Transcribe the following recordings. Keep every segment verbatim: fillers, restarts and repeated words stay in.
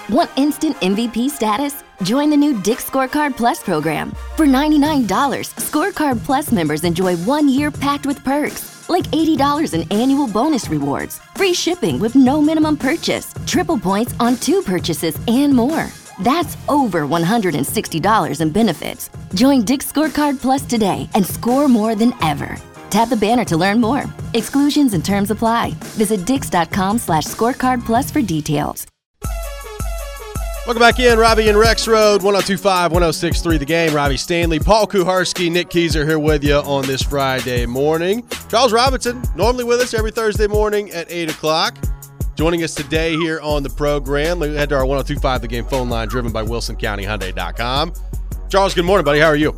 Want instant M V P status? Join the new Dick's Scorecard Plus program. For ninety-nine dollars, Scorecard Plus members enjoy one year packed with perks, like eighty dollars in annual bonus rewards, free shipping with no minimum purchase, triple points on two purchases, and more. That's over one hundred sixty dollars in benefits. Join Dick's Scorecard Plus today and score more than ever. Tap the banner to learn more. Exclusions and terms apply. Visit dix.com slash scorecard plus for details. Welcome back in. Robbie and Rex Road, one oh two point five, one oh six point three The Game. Robbie Stanley, Paul Kuharsky, Nick Keyser here with you on this Friday morning. Charles Robinson, normally with us every Thursday morning at eight o'clock. Joining us today here on the program. Let's head to our one oh two point five The Game phone line, driven by Wilson County Hyundai dot com. Charles, good morning, buddy. How are you?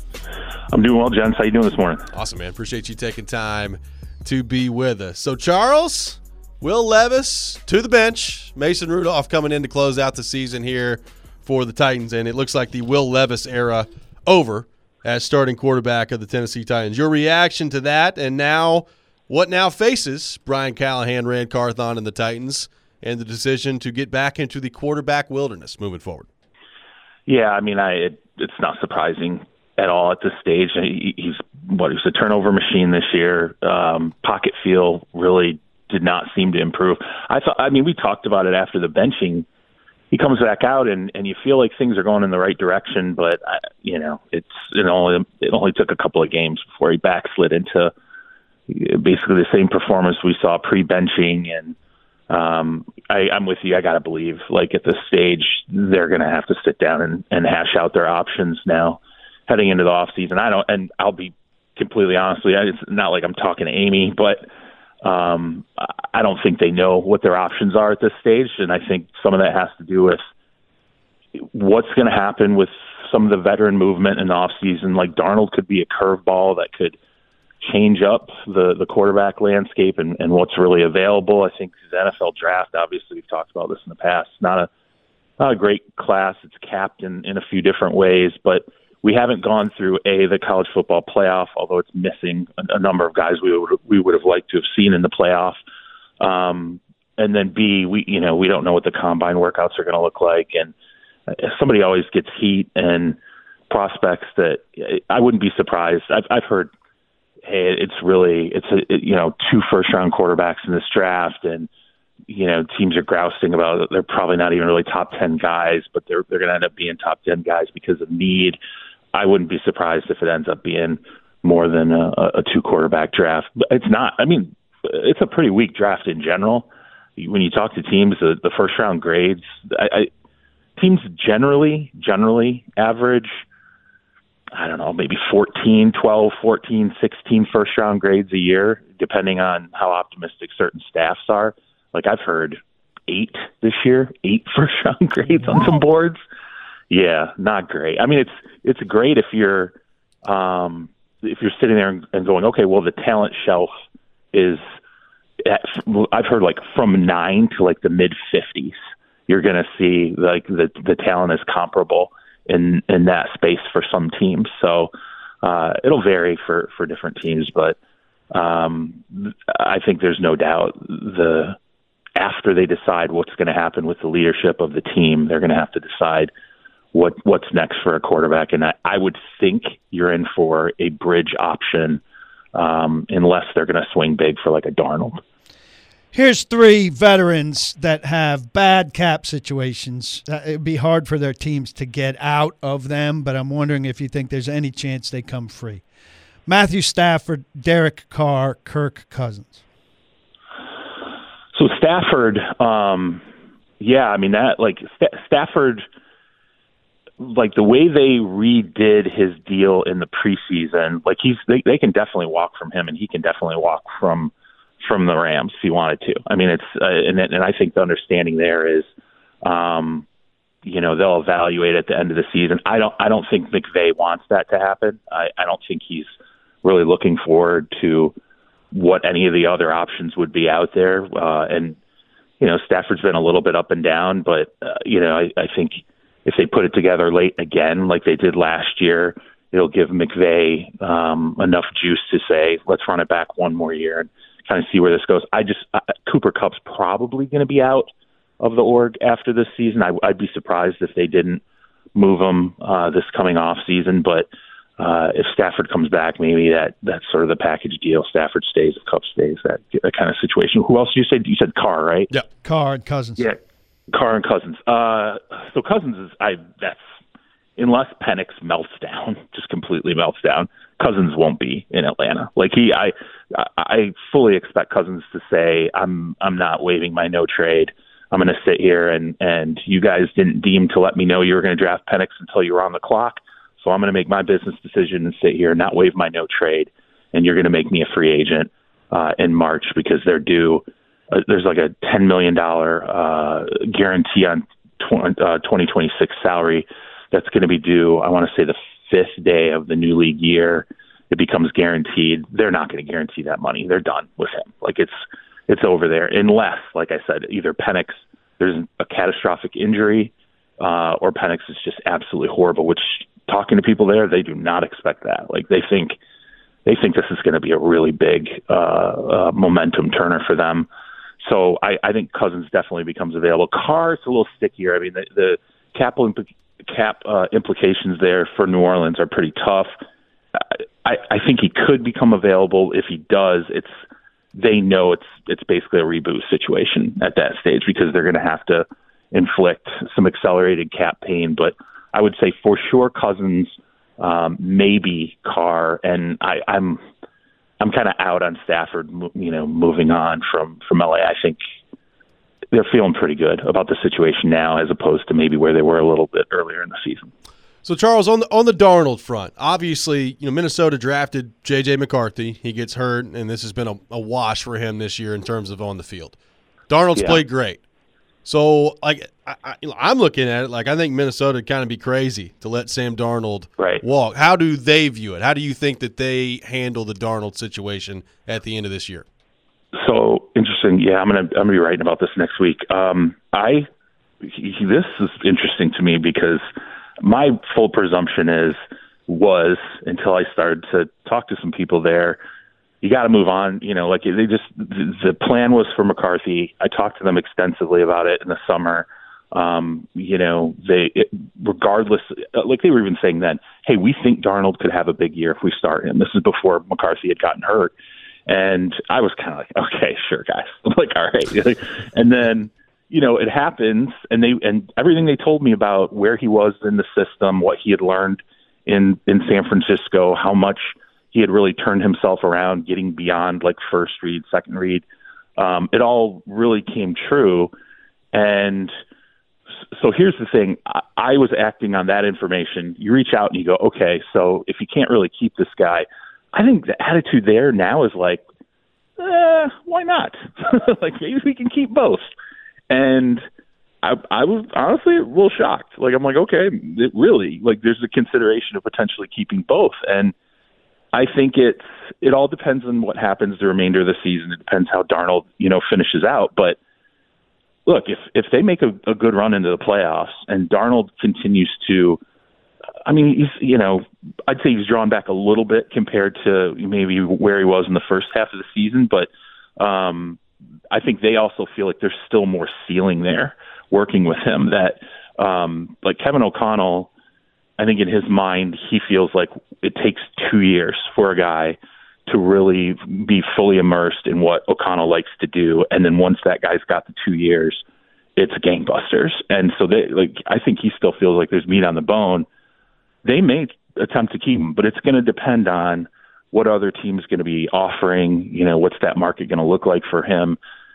I'm doing well, gents. How you doing this morning? Awesome, man. Appreciate you taking time to be with us. So, Charles, Will Levis to the bench. Mason Rudolph coming in to close out the season here for the Titans, and it looks like the Will Levis era over as starting quarterback of the Tennessee Titans. Your reaction to that, and now what now faces Brian Callahan, Rand Carthon, and the Titans, and the decision to get back into the quarterback wilderness moving forward? Yeah, I mean, I it, it's not surprising at all at this stage. He, he's what he's a turnover machine this year. Um, pocket feel really did not seem to improve. I thought. I mean, we talked about it after the benching. He comes back out, and, and you feel like things are going in the right direction, but I, you know, it's it only it only took a couple of games before he backslid into basically the same performance we saw pre-benching. And um, I, I'm with you. I got to believe, like at this stage, they're going to have to sit down and, and hash out their options now heading into the offseason. I don't, and I'll be completely honest with you, it's not like I'm talking to Amy, but um, I don't think they know what their options are at this stage. And I think some of that has to do with what's going to happen with some of the veteran movement in the offseason. Like Darnold could be a curveball that could change up the, the quarterback landscape and, and what's really available. I think the N F L draft, obviously we've talked about this in the past, not a, not a great class. It's capped in, in a few different ways, but we haven't gone through a the college football playoff, although it's missing a, a number of guys we would we would have liked to have seen in the playoff. Um, and then B, we you know we don't know what the combine workouts are going to look like, and somebody always gets heat and prospects that I wouldn't be surprised. I've I've heard, hey, it's really it's a it, you know two first round quarterbacks in this draft, and you know teams are grousing about it. They're probably not even really top ten guys, but they're they're going to end up being top ten guys because of need. I wouldn't be surprised if it ends up being more than a, a two quarterback draft. But it's not. I mean, it's a pretty weak draft in general. When you talk to teams, the, the first round grades, I, I, teams generally generally average, I don't know, maybe fourteen, twelve, fourteen, sixteen first round grades a year, depending on how optimistic certain staffs are. Like I've heard eight this year, eight first round grades on some boards. Yeah, not great. I mean, it's it's great if you're um, if you're sitting there and going, okay, well, the talent shelf is at, I've heard like from nine to like the mid fifties. You're going to see like the the talent is comparable in in that space for some teams. So uh, it'll vary for for different teams, but um, I think there's no doubt the after they decide what's going to happen with the leadership of the team, they're going to have to decide what what's next for a quarterback. And I, I would think you're in for a bridge option um, unless they're going to swing big for like a Darnold. Here's three veterans that have bad cap situations. Uh, it'd be hard for their teams to get out of them, but I'm wondering if you think there's any chance they come free. Matthew Stafford, Derek Carr, Kirk Cousins. So Stafford, um, yeah, I mean that like St- Stafford, like the way they redid his deal in the preseason, like he's they, they can definitely walk from him, and he can definitely walk from from the Rams if he wanted to. I mean, it's uh, and and I think the understanding there is, um, you know, they'll evaluate at the end of the season. I don't I don't think McVay wants that to happen. I, I don't think he's really looking forward to what any of the other options would be out there. Uh, and, you know, Stafford's been a little bit up and down, but, uh, you know, I, I think if they put it together late again, like they did last year, it'll give McVay um, enough juice to say, let's run it back one more year and kind of see where this goes. I just, uh, Cooper Kupp's probably going to be out of the org after this season. I, I'd be surprised if they didn't move him uh, this coming off season. But uh, if Stafford comes back, maybe that that's sort of the package deal. Stafford stays, if Kupp stays, that, that kind of situation. Who else did you say? You said Carr, right? Yeah, Carr and Cousins. Yeah, Carr and Cousins. Uh, so Cousins is I that's unless Penix melts down, just completely melts down. Cousins won't be in Atlanta. Like he, I, I fully expect Cousins to say, "I'm, I'm not waiving my no trade. I'm going to sit here and and you guys didn't deem to let me know you were going to draft Penix until you were on the clock. So I'm going to make my business decision and sit here and not waive my no trade. And you're going to make me a free agent uh, in March because they're due. Uh, there's like a ten million dollars uh, guarantee on tw- uh, twenty twenty-six salary that's going to be due, I want to say the fifth day of the new league year. It becomes guaranteed. They're not going to guarantee that money. They're done with him. Like it's it's over there. Unless, like I said, either Penix, there's a catastrophic injury, uh, or Penix is just absolutely horrible, which talking to people there, they do not expect that. Like they think they think this is going to be a really big uh, uh, momentum turner for them. So I, I think Cousins definitely becomes available. Carr's a little stickier. I mean, the, the cap imp- cap uh, implications there for New Orleans are pretty tough. I, I think he could become available. If he does, it's they know it's it's basically a reboot situation at that stage because they're going to have to inflict some accelerated cap pain. But I would say for sure Cousins, um, maybe Carr, and I, I'm I'm kind of out on Stafford. You know, moving on from from L A. I think they're feeling pretty good about the situation now, as opposed to maybe where they were a little bit earlier in the season. So, Charles, on the on the Darnold front, obviously, you know, Minnesota drafted J J McCarthy. He gets hurt, and this has been a, a wash for him this year in terms of on the field. Darnold's yeah. played great. So, like, I, I, I'm looking at it like I think Minnesota would kind of be crazy to let Sam Darnold right. walk. How do they view it? How do you think that they handle the Darnold situation at the end of this year? So interesting. Yeah, I'm gonna I'm gonna be writing about this next week. Um, I he, this is interesting to me because my full presumption is was until I started to talk to some people there, you got to move on. You know, like they just the, the plan was for McCarthy. I talked to them extensively about it in the summer. Um, you know, they it, regardless, like they were even saying then, hey, we think Darnold could have a big year if we start him. This is before McCarthy had gotten hurt. And I was kind of like, okay, sure, guys. I'm like, all right. And then, you know, it happens, and they and everything they told me about where he was in the system, what he had learned in, in San Francisco, how much he had really turned himself around, getting beyond like first read, second read. Um, it all really came true. And so here's the thing. I, I was acting on that information. You reach out and you go, okay, so if you can't really keep this guy, I think the attitude there now is like, eh, why not? Like maybe we can keep both. And I, I was honestly a little shocked. Like I'm like, okay, it really, like there's a consideration of potentially keeping both. And I think it's it all depends on what happens the remainder of the season. It depends how Darnold, you know, finishes out. But look, if if they make a, a good run into the playoffs and Darnold continues to, I mean, he's, you know, I'd say he's drawn back a little bit compared to maybe where he was in the first half of the season, but um, I think they also feel like there's still more ceiling there working with him. That, um, like Kevin O'Connell, I think in his mind, he feels like it takes two years for a guy to really be fully immersed in what O'Connell likes to do, and then once that guy's got the two years, it's gangbusters. And so they, like, I think he still feels like there's meat on the bone. They may attempt to keep him, but it's going to depend on what other team's going to be offering. You know, what's that market going to look like for him?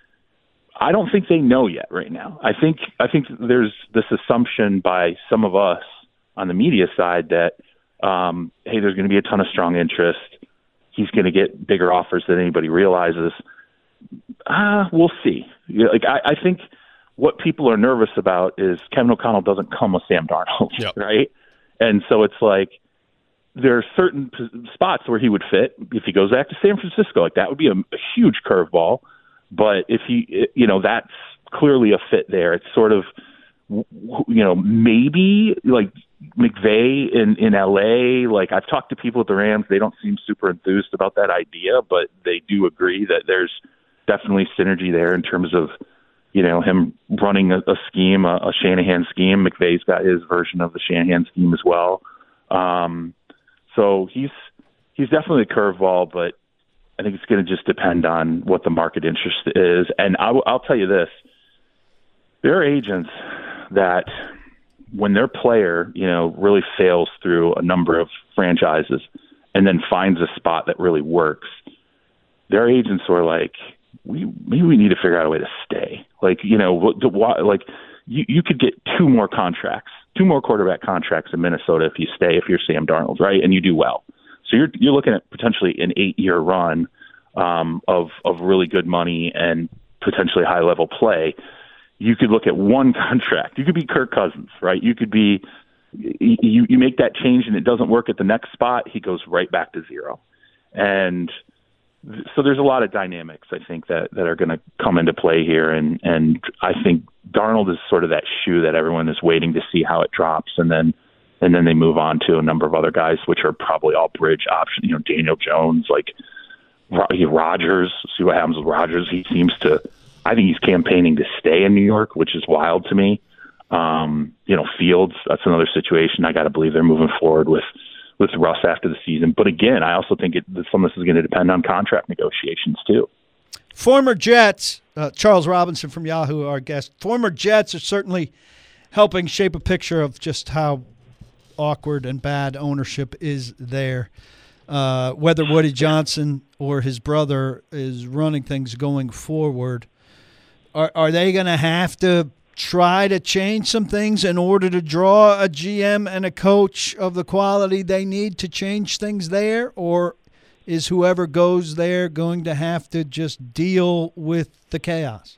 I don't think they know yet right now. I think I think there's this assumption by some of us on the media side that, um, hey, there's going to be a ton of strong interest. He's going to get bigger offers than anybody realizes. Ah, uh, we'll see. Like I, I think what people are nervous about is Kevin O'Connell doesn't come with Sam Darnold, yep. right? And so it's like there are certain p- spots where he would fit if he goes back to San Francisco. Like that would be a, a huge curveball. But if he, you know, that's clearly a fit there. It's sort of, you know, maybe like McVay in, in L A. Like I've talked to people at the Rams. They don't seem super enthused about that idea, but they do agree that there's definitely synergy there in terms of, you know, him running a, a scheme, a, a Shanahan scheme. McVay's got his version of the Shanahan scheme as well. Um, so he's he's definitely a curveball, but I think it's going to just depend on what the market interest is. And I w- I'll tell you this. There are agents that when their player, you know, really fails through a number of franchises and then finds a spot that really works, their agents are like, we maybe we need to figure out a way to stay. Like, you know, what, the, like you, you could get two more contracts, two more quarterback contracts in Minnesota if you stay, if you're Sam Darnold, right? And you do well. So you're you're looking at potentially an eight-year run um, of of really good money and potentially high-level play. You could look at one contract. You could be Kirk Cousins, right? You could be you you make that change and it doesn't work at the next spot. He goes right back to zero, and so there's a lot of dynamics I think that that are going to come into play here, and and I think Darnold is sort of that shoe that everyone is waiting to see how it drops, and then. And then they move on to a number of other guys, which are probably all bridge options. You know, Daniel Jones, like Rodgers. See what happens with Rodgers. He seems to. I think he's campaigning to stay in New York, which is wild to me. Um, you know, Fields. That's another situation. I got to believe they're moving forward with with Russ after the season. But again, I also think it, some of this is going to depend on contract negotiations too. Former Jets, uh, Charles Robinson from Yahoo, our guest. Former Jets are certainly helping shape a picture of just how awkward and bad ownership is there. Uh, whether Woody Johnson or his brother is running things going forward, are are they going to have to try to change some things in order to draw a G M and a coach of the quality they need to change things there? Or is whoever goes there going to have to just deal with the chaos?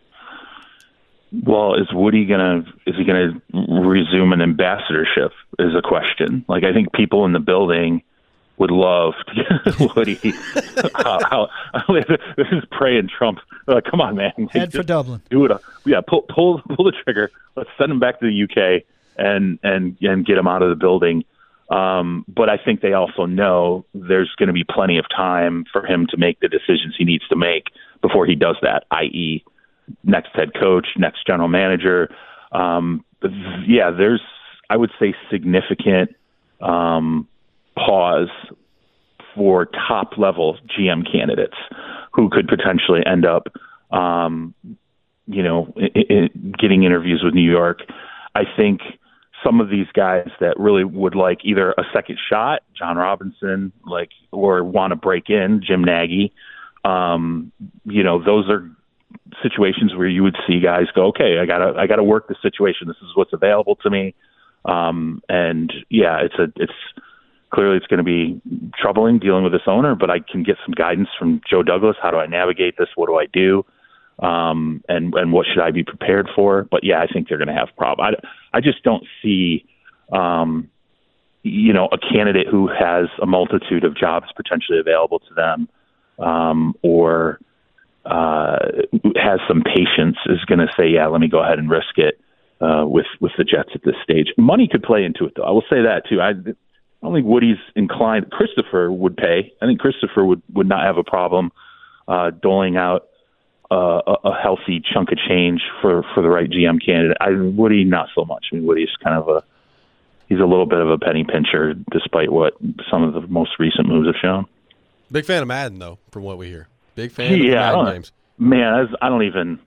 Well, is Woody gonna is he gonna resume an ambassadorship? Is a question. Like, I think people in the building would love to get Woody. how, how, this is praying Trump. Like, come on, man. Like, head for Dublin. Do it. Yeah, pull pull pull the trigger. Let's send him back to the U K and and and get him out of the building. Um, but I think they also know there's going to be plenty of time for him to make the decisions he needs to make before he does that, that is, next head coach, next general manager. Um, yeah, there's, I would say, significant um, pause for top level G M candidates who could potentially end up, um, you know, I- I getting interviews with New York. I think some of these guys that really would like either a second shot, John Robinson, like, or want to break in, Jim Nagy. Um, you know, those are situations where you would see guys go, okay, I gotta, I gotta work the situation. This is what's available to me. Um, and yeah, it's a, it's clearly it's going to be troubling dealing with this owner, but I can get some guidance from Joe Douglas. How do I navigate this? What do I do? Um, and, and what should I be prepared for? But yeah, I think they're going to have problems. I, I just don't see, um, you know, a candidate who has a multitude of jobs potentially available to them, um, or, uh, has some patience is going to say, yeah, let me go ahead and risk it, uh, with, with the Jets at this stage. Money could play into it though. I will say that too. I, I don't think Woody's inclined. Christopher would pay. I think Christopher would, would not have a problem, uh, doling out, Uh, a, a healthy chunk of change for, for the right G M candidate. I Woody, not so much. I mean, Woody's kind of a he's a little bit of a penny pincher, despite what some of the most recent moves have shown. Big fan of Madden, though, from what we hear. Big fan yeah, of the Madden games. Man, I, was, I don't even.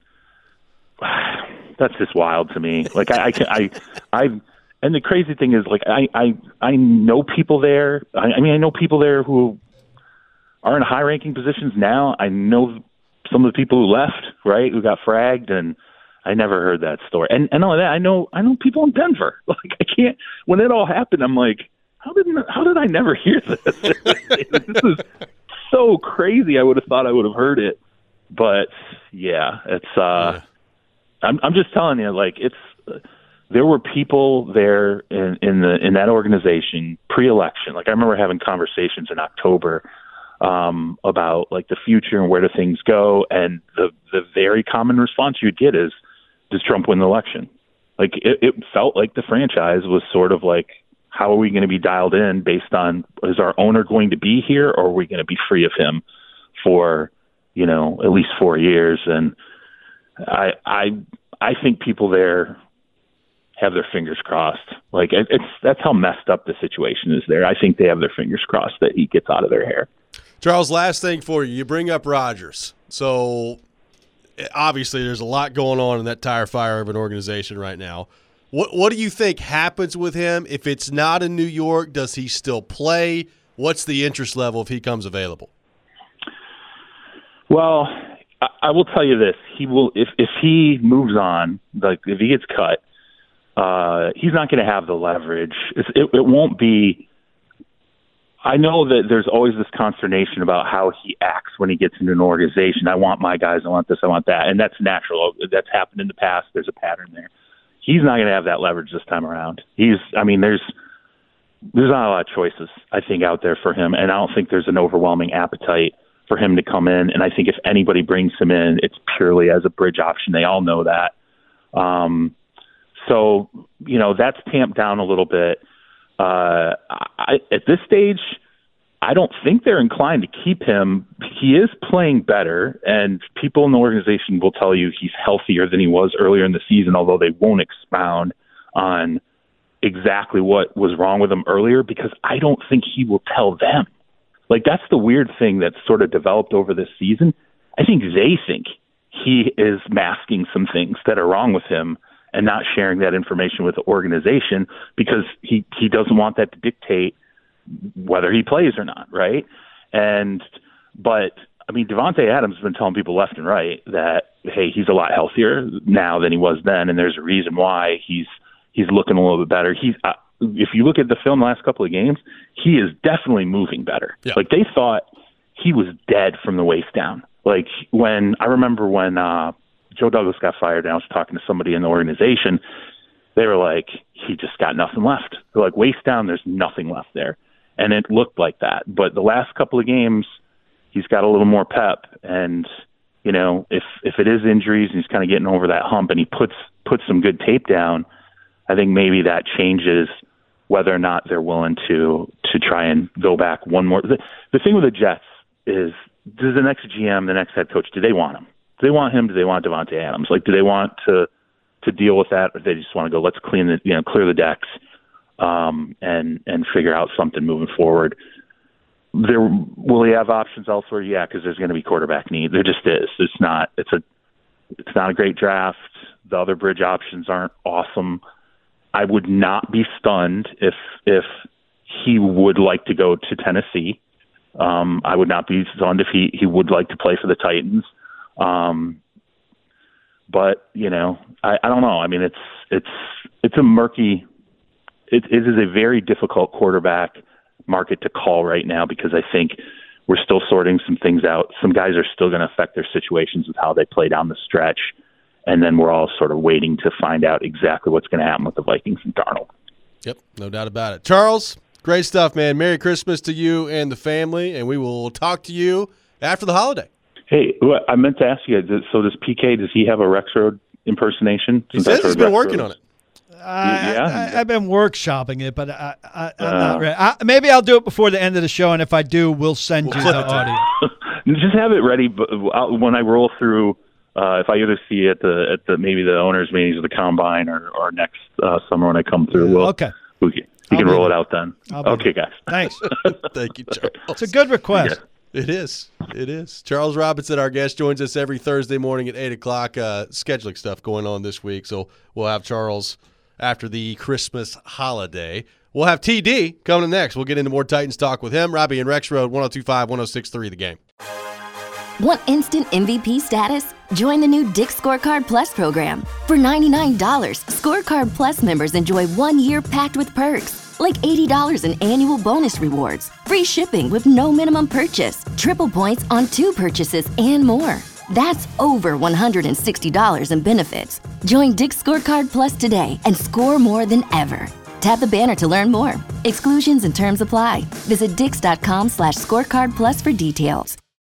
That's just wild to me. Like I, I, can, I, I, and the crazy thing is, like I, I, I know people there. I, I mean, I know people there who are in high-ranking positions now. I know some of the people who left, right, who got fragged, and I never heard that story. And and all that, I know I know people in Denver. Like I can't. When it all happened, I'm like, how did how did I never hear this? This is so crazy. I would have thought I would have heard it, but yeah, it's. Uh, yeah. I'm I'm just telling you, like it's. Uh, there were people there in, in the in that organization pre-election. Like I remember having conversations in October. Um, about like the future and where do things go, and the the very common response you'd get is, does Trump win the election? Like it, it felt like the franchise was sort of like, how are we going to be dialed in based on, is our owner going to be here, or are we going to be free of him for, you know, at least four years? And I I I think people there have their fingers crossed. Like it, it's that's how messed up the situation is there. I think they have their fingers crossed that he gets out of their hair. Charles, last thing for you. You bring up Rodgers. So obviously there's a lot going on in that tire fire of an organization right now. What what do you think happens with him? If it's not in New York, does he still play? What's the interest level if he comes available? Well, I, I will tell you this. He will if, if he moves on, like if he gets cut, uh, he's not going to have the leverage. It's, it, it won't be I know that there's always this consternation about how he acts when he gets into an organization. I want my guys, I want this, I want that. And that's natural. That's happened in the past. There's a pattern there. He's not going to have that leverage this time around. He's, I mean, there's, there's not a lot of choices, I think, out there for him. And I don't think there's an overwhelming appetite for him to come in. And I think if anybody brings him in, it's purely as a bridge option. They all know that. Um, so, you know, that's tamped down a little bit. Uh, I, at this stage, I don't think they're inclined to keep him. He is playing better, and people in the organization will tell you he's healthier than he was earlier in the season, although they won't expound on exactly what was wrong with him earlier, because I don't think he will tell them. Like, that's the weird thing that's sort of developed over this season. I think they think he is masking some things that are wrong with him and not sharing that information with the organization because he, he doesn't want that to dictate whether he plays or not, right? And but I mean, Davante Adams has been telling people left and right that, hey, he's a lot healthier now than he was then, and there's a reason why he's he's looking a little bit better. He's uh, if you look at the film the last couple of games, he is definitely moving better. Yeah. Like, they thought he was dead from the waist down. Like, when I remember when uh, Joe Douglas got fired, and I was talking to somebody in the organization, they were like, he just got nothing left. They're like, waist down, there's nothing left there. And it looked like that. But the last couple of games, he's got a little more pep. And, you know, if if it is injuries and he's kind of getting over that hump and he puts puts some good tape down, I think maybe that changes whether or not they're willing to to try and go back one more. The, the thing with the Jets is, does the next G M, the next head coach, do they want him? Do they want him? Do they want Davante Adams? Like, do they want to to deal with that, or do they just want to go, let's clean the, you know, clear the decks? Um, and and figure out something moving forward. There will he have options elsewhere? Yeah, because there's going to be quarterback need. There just is. It's not. It's a. It's not a great draft. The other bridge options aren't awesome. I would not be stunned if if he would like to go to Tennessee. Um, I would not be stunned if he he would like to play for the Titans. Um, but you know, I, I don't know. I mean, it's it's it's a murky. It, it is a very difficult quarterback market to call right now because I think we're still sorting some things out. Some guys are still going to affect their situations with how they play down the stretch, and then we're all sort of waiting to find out exactly what's going to happen with the Vikings and Darnold. Yep, no doubt about it. Charles, great stuff, man. Merry Christmas to you and the family, and we will talk to you after the holiday. Hey, I meant to ask you, so does P K, does he have a Rexroad impersonation? He says he's been working on it. I, yeah. I, I've been workshopping it, but I, I, I'm uh, not ready. I, maybe I'll do it before the end of the show, and if I do, we'll send you the audio. Just have it ready when I roll through. Uh, if I either see it at the at the maybe the owners' meetings or the combine, or, or next uh, summer when I come through, we'll, okay, we can, you can roll there. It out then. Okay, there. guys. Thanks. Thank you, Charles. It's a good request. Yeah. It is. It is. Charles Robinson, our guest, joins us every Thursday morning at eight o'clock. Uh, scheduling stuff going on this week, so we'll have Charles after the Christmas holiday. We'll have T D coming next. We'll get into more Titans talk with him. Robbie and Rexroad, one oh two point five, one oh six point three The Game. Want instant M V P status? Join the new Dick's Scorecard Plus program. For ninety-nine dollars, Scorecard Plus members enjoy one year packed with perks, like eighty dollars in annual bonus rewards, free shipping with no minimum purchase, triple points on two purchases, and more. That's over one hundred sixty dollars in benefits. Join Dick's Scorecard Plus today and score more than ever. Tap the banner to learn more. Exclusions and terms apply. Visit dix.com slash scorecard plus for details.